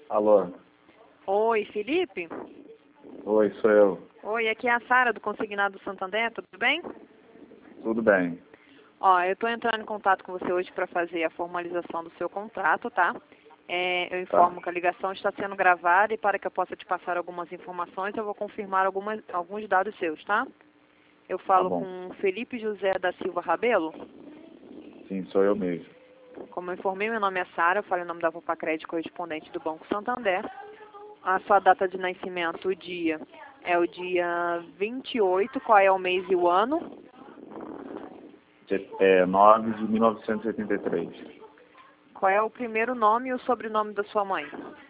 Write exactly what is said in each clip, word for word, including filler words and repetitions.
Alô? Oi, Felipe? Oi, sou eu. Oi, aqui é a Sara do Consignado do Santander, tudo bem? Tudo bem? Ó, eu estou entrando em contato com você hoje para fazer a formalização do seu contrato, tá? É, eu informo Tá. que a ligação está sendo gravada e para que eu possa te passar algumas informações, eu vou confirmar algumas, alguns dados seus, tá? Eu Tá falo bom. com Felipe José da Silva Rabelo. Sim, sou eu mesmo. Como eu informei, meu nome é Sara, eu falo em nome da Vopa Crédito, correspondente do Banco Santander. A sua data de nascimento, o dia, é o dia vinte e oito, qual é o mês e o ano? É nove de mil novecentos e oitenta e três. Qual é o primeiro nome e o sobrenome da sua mãe?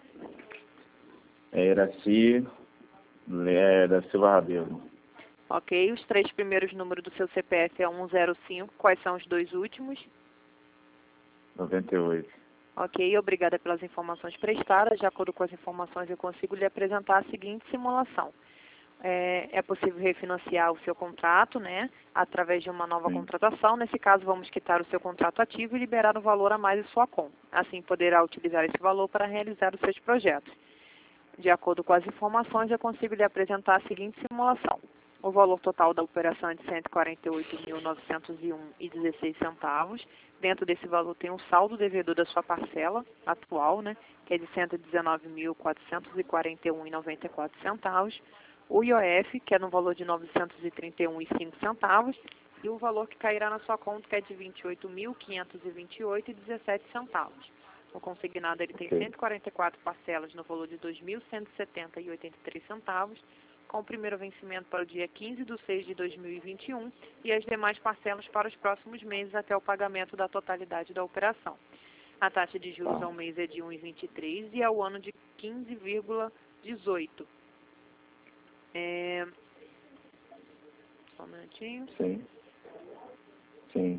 É Iraci é, da Silva Rabelo. Ok, os três primeiros números do seu C P F é cento e cinco, quais são os dois últimos? noventa e oito. Ok, obrigada pelas informações prestadas. De acordo com as informações, eu consigo lhe apresentar a seguinte simulação. É, é possível refinanciar o seu contrato, né, através de uma nova Sim. contratação. Nesse caso, vamos quitar o seu contrato ativo e liberar o valor a mais em sua conta. Assim, poderá utilizar esse valor para realizar os seus projetos. De acordo com as informações, eu consigo lhe apresentar a seguinte simulação. O valor total da operação é de cento e quarenta e oito mil novecentos e um reais e dezesseis centavos. Dentro desse valor tem um saldo devedor da sua parcela atual, né, que é de cento e dezenove mil quatrocentos e quarenta e um reais e noventa e quatro centavos. O I O F, que é no valor de novecentos e trinta e um reais e cinco centavos. E o valor que cairá na sua conta, que é de vinte e oito mil quinhentos e vinte e oito reais e dezessete centavos. O consignado ele tem Ok. cento e quarenta e quatro parcelas no valor de dois mil cento e setenta reais e oitenta e três centavos, com o primeiro vencimento para o dia quinze de seis de dois mil e vinte e um e as demais parcelas para os próximos meses até o pagamento da totalidade da operação. A taxa de juros Tá. ao mês é de um vírgula vinte e três e ao ano de quinze vírgula dezoito. É... Só um minutinho. Sim. Sim.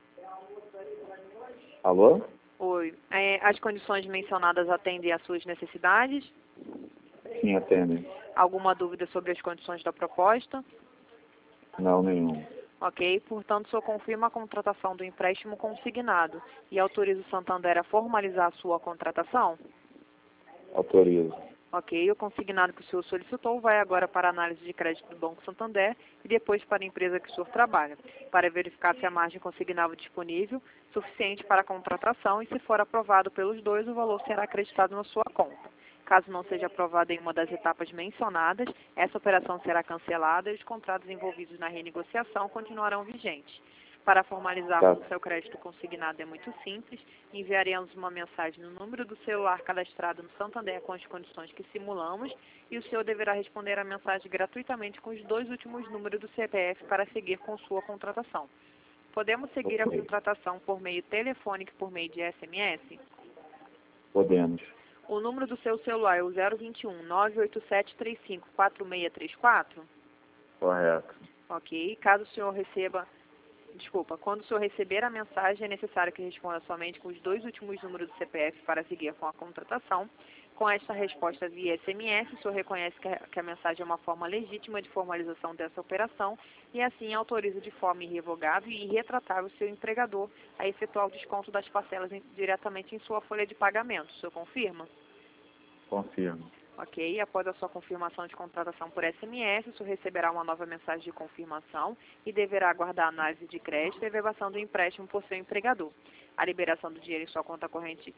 Alô? Oi. É, as condições mencionadas atendem às suas necessidades? Sim, atende. Alguma dúvida sobre as condições da proposta? Não, nenhum. Ok, portanto, o senhor confirma a contratação do empréstimo consignado e autoriza o Santander a formalizar a sua contratação? Autorizo. Ok, o consignado que o senhor solicitou vai agora para a análise de crédito do Banco Santander e depois para a empresa que o senhor trabalha, para verificar se a margem consignável disponível suficiente para a contratação e, se for aprovado pelos dois, o valor será acreditado na sua conta. Caso não seja aprovado em uma das etapas mencionadas, essa operação será cancelada e os contratos envolvidos na renegociação continuarão vigentes. Para formalizarmos Tá. o seu crédito consignado é muito simples. Enviaremos uma mensagem no número do celular cadastrado no Santander com as condições que simulamos e o senhor deverá responder a mensagem gratuitamente com os dois últimos números do C P F para seguir com sua contratação. Podemos seguir a Ok. contratação por meio telefônico e por meio de S M S? Podemos. O número do seu celular é o zero vinte e um, nove oito sete três cinco, quatro seis três quatro? Correto. Ok. Caso o senhor receba... Desculpa, quando o senhor receber a mensagem, é necessário que responda somente com os dois últimos números do C P F para seguir com a contratação. Com esta resposta via S M S, o senhor reconhece que a, que a mensagem é uma forma legítima de formalização dessa operação e assim autoriza de forma irrevogável e irretratável o seu empregador a efetuar o desconto das parcelas em, diretamente em sua folha de pagamento. O senhor confirma? Confirmo. Ok, após a sua confirmação de contratação por S M S, o senhor receberá uma nova mensagem de confirmação e deverá aguardar a análise de crédito e a verbação do empréstimo por seu empregador. A liberação do dinheiro em sua conta corrente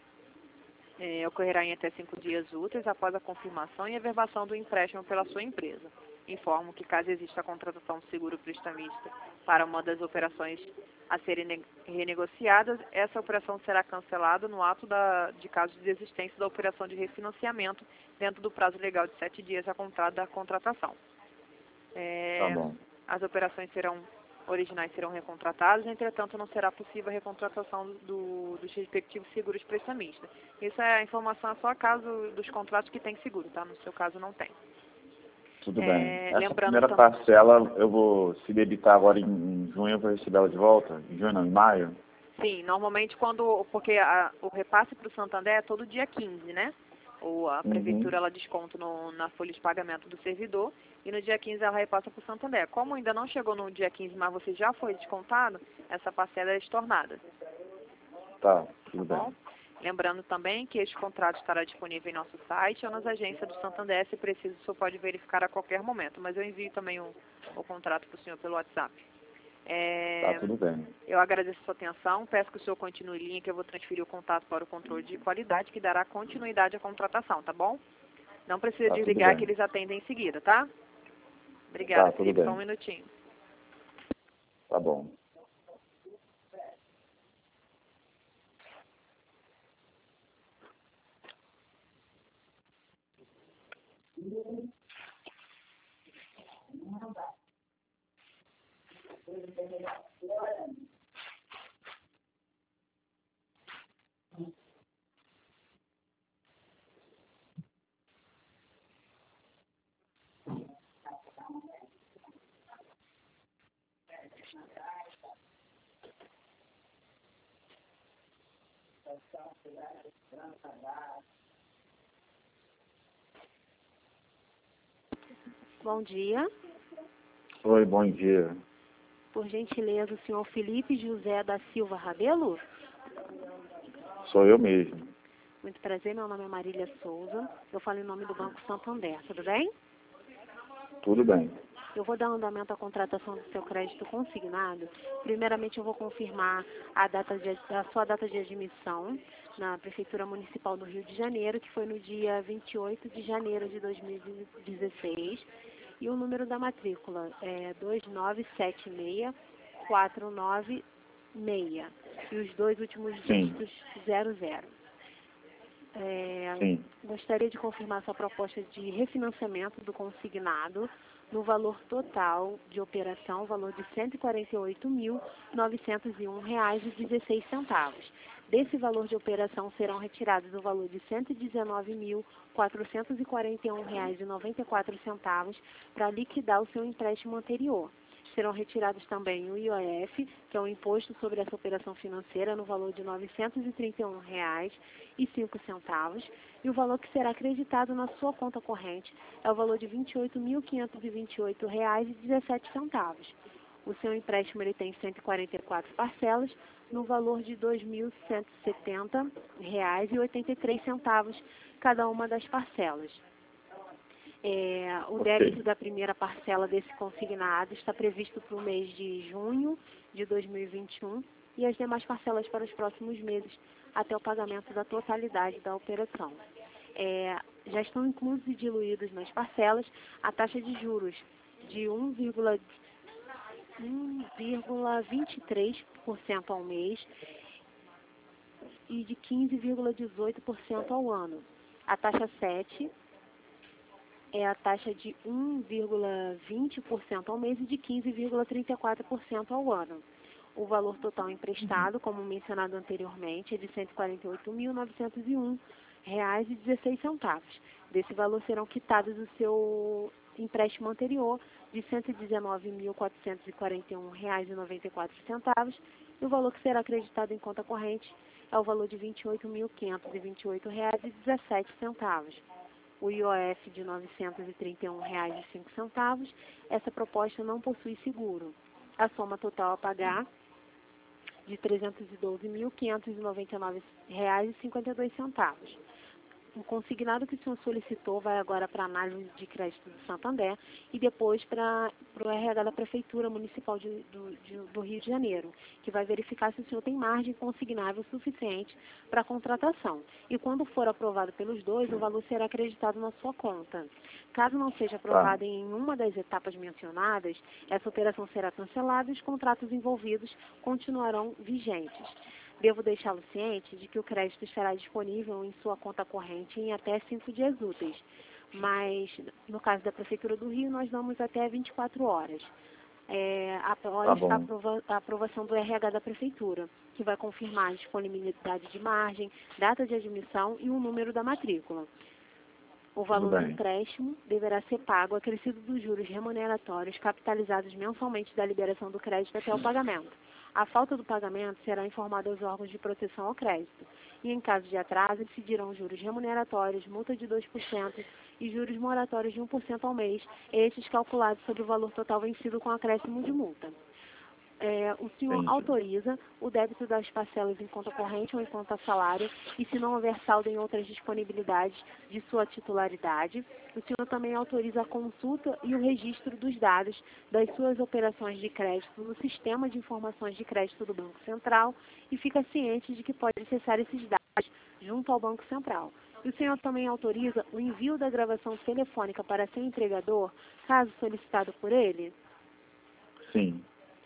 eh, ocorrerá em até cinco dias úteis após a confirmação e a verbação do empréstimo pela sua empresa. Informo que, caso exista a contratação do seguro prestamista para uma das operações a serem renegociadas, essa operação será cancelada no ato da, de caso de desistência da operação de refinanciamento dentro do prazo legal de sete dias a contrato da contratação. É, Tá bom. as operações serão originais serão recontratadas, entretanto não será possível a recontratação do, dos respectivos seguros prestamistas. Isso é a informação só caso dos contratos que tem seguro, tá? No seu caso não tem. Tudo É, bem. Essa lembrando primeira também... parcela eu vou se debitar agora em, em junho, eu vou receber ela de volta? Em junho não, em maio? Sim, normalmente quando, porque a, o repasse para o Santander é todo dia quinze, né? Ou a Uhum. prefeitura ela desconta no, na folha de pagamento do servidor e no dia quinze ela repassa para o Santander. Como ainda não chegou no dia quinze, mas você já foi descontado, essa parcela é estornada, Tá, tá tudo bom? bem. Lembrando também que este contrato estará disponível em nosso site ou nas agências do Santander, se preciso, o senhor pode verificar a qualquer momento, mas eu envio também o, o contrato para o senhor pelo WhatsApp. É, Tá, tudo bem. eu agradeço a sua atenção, peço que o senhor continue em linha, que eu vou transferir o contato para o controle de qualidade, que dará continuidade à contratação, tá bom? Não precisa Tá, tudo desligar, bem. que eles atendem em seguida, tá? Obrigada, Tá, tudo Felipe, só um bem. minutinho. Tá bom. Bom dia. Oi, bom dia. Por gentileza, o senhor Felipe José da Silva Rabelo? Sou eu mesmo. Muito prazer, meu nome é Marília Souza. Eu falo em nome do Banco Santander, tudo bem? Tudo bem. Eu vou dar andamento à contratação do seu crédito consignado. Primeiramente, eu vou confirmar a, data de, a sua data de admissão na Prefeitura Municipal do Rio de Janeiro, que foi no dia vinte e oito de janeiro de dois mil e dezesseis. E o número da matrícula é dois nove sete seis quatro nove seis. E os dois últimos dígitos zero zero. É, Sim. gostaria de confirmar sua proposta de refinanciamento do consignado no valor total de operação, valor de cento e quarenta e oito mil, novecentos e um reais e dezesseis centavos. Desse valor de operação serão retirados o valor de cento e dezenove mil, quatrocentos e quarenta e um reais e noventa e quatro centavos para liquidar o seu empréstimo anterior. Serão retirados também o I O F, que é o Imposto sobre essa Operação Financeira, no valor de novecentos e trinta e um reais e cinco centavos, e o valor que será acreditado na sua conta corrente é o valor de vinte e oito mil, quinhentos e vinte e oito reais e dezessete centavos. O seu empréstimo ele tem cento e quarenta e quatro parcelas, no valor de dois mil cento e setenta reais e oitenta e três centavos cada uma das parcelas. É, o débito da primeira parcela desse consignado está previsto para o mês de junho de dois mil e vinte e um e as demais parcelas para os próximos meses, até o pagamento da totalidade da operação. É, já estão inclusos e diluídos nas parcelas a taxa de juros de um vírgula vinte e três por cento ao mês e de quinze vírgula dezoito por cento ao ano. A taxa sete é a taxa de um vírgula vinte por cento ao mês e de quinze vírgula trinta e quatro por cento ao ano. O valor total emprestado, como mencionado anteriormente, é de cento e quarenta e oito mil, novecentos e um reais e dezesseis centavos. Desse valor serão quitados o seu empréstimo anterior de cento e dezenove mil, quatrocentos e quarenta e um reais e noventa e quatro centavos, e o valor que será acreditado em conta corrente é o valor de vinte e oito mil, quinhentos e vinte e oito reais e dezessete centavos. O I O F de novecentos e trinta e um reais e cinco centavos. Essa proposta não possui seguro. A soma total a pagar de trezentos e doze mil, quinhentos e noventa e nove reais e cinquenta e dois centavos. O consignado que o senhor solicitou vai agora para a análise de crédito do Santander e depois para o R H da Prefeitura Municipal de, do, de, do Rio de Janeiro, que vai verificar se o senhor tem margem consignável suficiente para a contratação. E quando for aprovado pelos dois, o valor será acreditado na sua conta. Caso não seja aprovado em uma das etapas mencionadas, essa operação será cancelada e os contratos envolvidos continuarão vigentes. Devo deixá-lo ciente de que o crédito estará disponível em sua conta corrente em até cinco dias úteis, mas no caso da Prefeitura do Rio, nós damos até vinte e quatro horas. É, após Tá a, aprova a aprovação do R H da Prefeitura, que vai confirmar a disponibilidade de margem, data de admissão e o número da matrícula. O valor do empréstimo deverá ser pago acrescido dos juros remuneratórios capitalizados mensalmente da liberação do crédito até o pagamento. A falta do pagamento será informada aos órgãos de proteção ao crédito. E, em caso de atraso, incidirão juros remuneratórios, multa de dois por cento e juros moratórios de um por cento ao mês, estes calculados sobre o valor total vencido com acréscimo de multa. É, o senhor Entendi. autoriza o débito das parcelas em conta corrente ou em conta salário e se não houver saldo em outras disponibilidades de sua titularidade. O senhor também autoriza a consulta e o registro dos dados das suas operações de crédito no sistema de informações de crédito do Banco Central e fica ciente de que pode acessar esses dados junto ao Banco Central. E o senhor também autoriza o envio da gravação telefônica para seu empregador, caso solicitado por ele? Sim.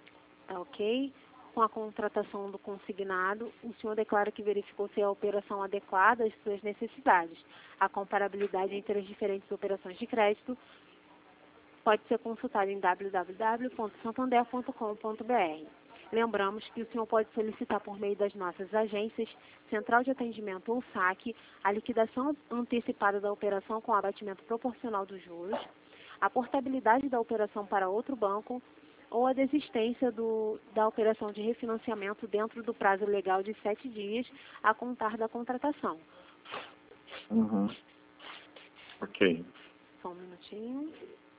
Ok? Com a contratação do consignado, o senhor declara que verificou se a operação adequada às suas necessidades. A comparabilidade entre as diferentes operações de crédito pode ser consultada em w w w ponto santander ponto com ponto b r. Lembramos que o senhor pode solicitar por meio das nossas agências, Central de Atendimento ou saque, a liquidação antecipada da operação com abatimento proporcional dos juros, a portabilidade da operação para outro banco, ou a desistência do, da operação de refinanciamento dentro do prazo legal de sete dias a contar da contratação. Uhum. Ok. Só um minutinho.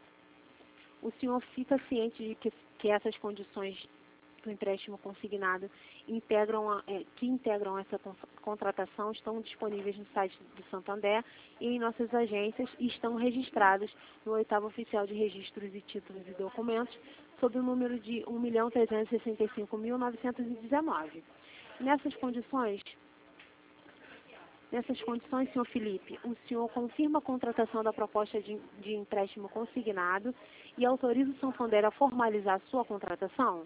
O senhor fica ciente de que, que essas condições do empréstimo consignado integram a, é, que integram essa contratação estão disponíveis no site do Santander e em nossas agências e estão registradas no oitavo oficial de registros e títulos e documentos sob o número de um milhão trezentos e sessenta e cinco mil novecentos e dezenove. Nessas condições, nessas condições, senhor Felipe, o senhor confirma a contratação da proposta de, de empréstimo consignado e autoriza o Santander a formalizar a sua contratação?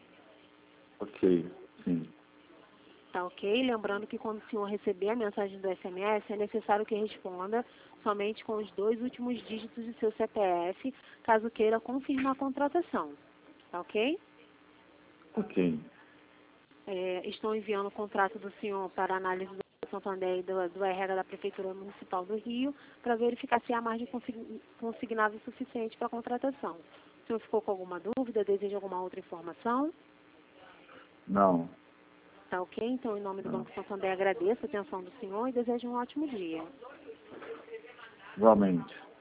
Ok, sim. Tá ok? Lembrando que quando o senhor receber a mensagem do S M S, é necessário que responda somente com os dois últimos dígitos do seu C P F, caso queira confirmar a contratação. Tá ok? Ok. É, estou enviando o contrato do senhor para análise do Santander e do, do R H da Prefeitura Municipal do Rio, para verificar se há margem consignável suficiente para a contratação. O senhor ficou com alguma dúvida? Deseja alguma outra informação? Não. Tá ok? Então, em nome do Não. Banco Santander, agradeço a atenção do senhor e desejo um ótimo dia. Igualmente.